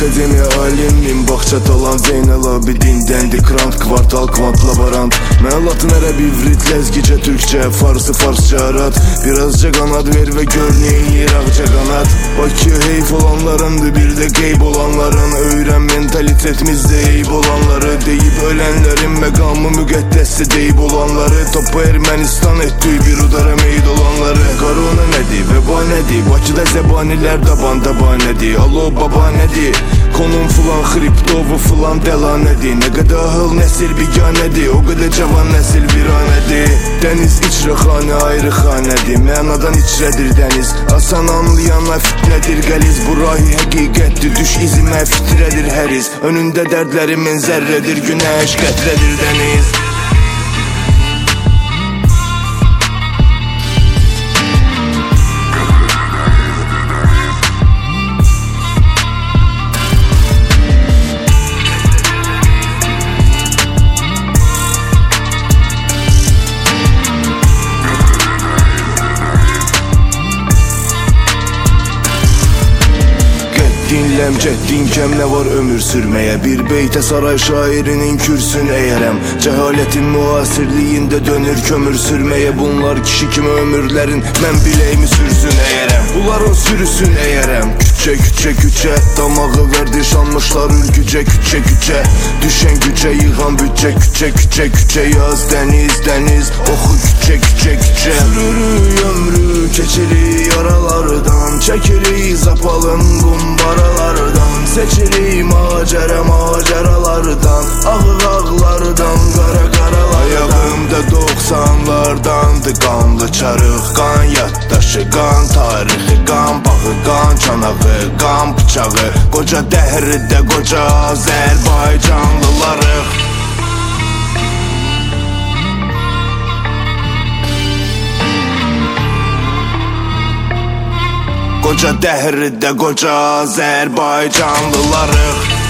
Akademiya alimim, bağça talan Zeynel Abidin, Dendi Krant, Kvartal, Kvant, Laborant. Mən latın, ərəb, ivrit, ləzgicə, türkçə, farsı, farsça, arad. Birazca qanad ver və gör neyin yer ağca qanad. Bakı heyf olanlarındır, bir də qeyb olanların. Öyrən mentalitetimizdə eyb olanları. Deyib ölənlərin məqamı müqəddəsdir deyib olanları. Topu Ermənistan etdik bir udara meyd olanları. Korona nədir, veba nədir, Bakıda zəbanilər dabanda banədir. Alo baba nədir, konum filan xriptovu filan dəla nədir. Nə qədər ahıl nəsil biganədir, o qədər cavan nəsil viranədir. Dəniz icraxanə ayrı xanədir, mənadan içrədir dəniz. Asan anlayana fitnədir qəliz, bu rahi həqiqətdir, düş izimə fitrədir həriz. Önündə dərdlərimin zərrədir, günəş qətrədir dəniz. Dinləm, cəddin kəm, nə var ömür sürməyə. Bir beytə saray şairinin kürsün əyərəm. Cəhalətin müasirliyində dönür kömür sürməyə. Bunlar kişi kimi ömürlərin, mən biləyimi sürsün əyərəm. Bunların sürüsün əyərəm. Küçə, küçə, küçə, damağı vərdiş almışlar ülkücə, küçə, küçə. Düşən gücə, yığan bücə, küçə, küçə, küçə. Yaz, dəniz, dəniz, oxu küçə, küçə, küçə. Sürürük ömrü, keçirik yaralardan, çəkirik zapalın qumbaralardan. Seçirik macəralardan, ağır ağlardan, qara qaralardan. Ayağımda 90'lardandı qanlı çarıq, qan yaddaşı, qan tarixi, qan bağı, qan çanağı, qan bıçağı. Qoca dəhridə qoca Azərbaycanlılarıq. Qoca dəhridə qoca Azərbaycanlılarıq.